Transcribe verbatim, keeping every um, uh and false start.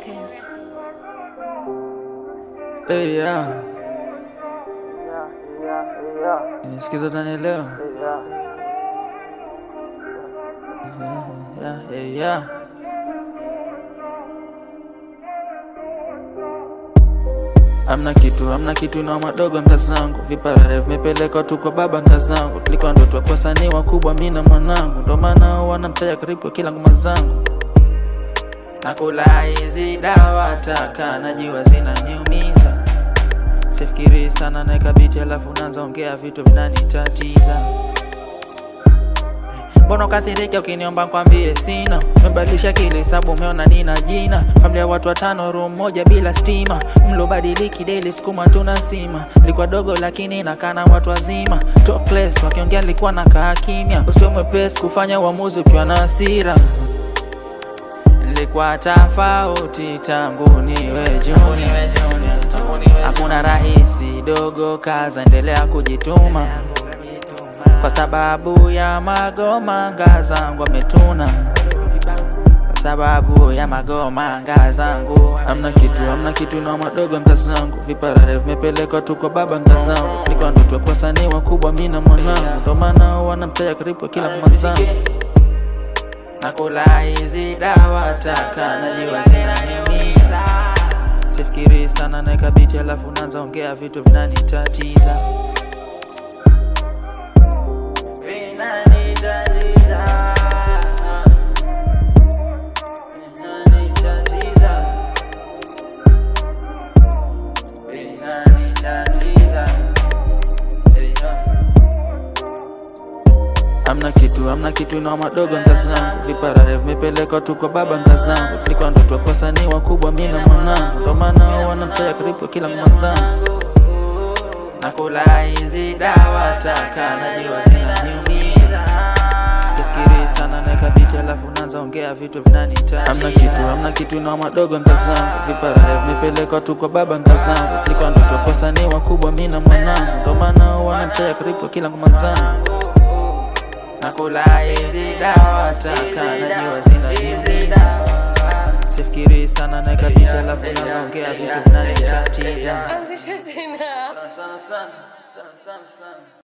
Records. Hey, yeah. Nisikiza utanielewa. Yeah, yeah, hey, yeah. Amna kitu, amna kitu na madogo ngazangu. Viparare vimepelekwa tu kwa baba ngazangu. Tulikuwa ndoto kwa wasanii wakubwa mimi na mwanangu. Ndo maana wanamtaya karibu kila ngoma zangu. Nakula hizi dawa taka najua zinaniumiza. Sifikiri sana naeka biti alafu naanza ongea vitu vinanitatiza. Mbona ukasirika ukiniomba kwambie sina? Umebadilisha kile sababu umeona nina jina. Familia watu watano room moja bila stima. Mlo badiliki daily sukuma tuna sima. Nilikuwa dogo lakini nakana watu wazima. Talkless wakiongea nilikuwa nakaa kimya. Usio mwepesi kufanya uamuzi ukiwa na hasira. Nilikuwa tofauti tangu niwe juni. Hakuna rahisi dogo kaza endelea kujituma. Kwa sababu ya magoma ngazangu ametuna. Kwa sababu ya magoma ngazangu amna kitu, amna kitu na madogo ngazangu. Viparare vimepelekwa tu kwa baba ngazangu. Nilikuwa ndoto kwa wasanii wakubwa mimi na mwanangu. Ndo maana wanamtaya karibu kila ngoma zangu. Nakula hizi dawa taka najua zinaniumiza. Sifikiri sana naeka biti alafu naanza ongea vitu vinanitatiza. Vinanitatiza. Vinanitatiza. Vinanitatiza. Amna kitu, amna kitu na madogo ngazangu. Viparare vimepelekwa tu kwa baba ngazangu. Tulikuwa ndoto kwa wasanii wakubwa mimi na mwanangu. Ndo maana wanamtaya karibu kila ngoma zangu. Nakula hizi dawa taka najua zinaniumiza. Sifikiri sana naeka biti alafu naanza ongea vitu vinanitatiza. Amna kitu, amna kitu na madogo ngazangu. Viparare vimepelekwa tu kwa baba ngazangu. Tulikuwa ndoto kwa wasanii wakubwa mimi na mwanangu. Ndo maana wanamtaya karibu kila ngoma zangu. Nakula hizi dawa taka najua zinaniumiza. Sifikiri sana naeka biti alafu naanza ongea vitu vinanitatiza. Anzisha tena. Sana sana sana sana sana.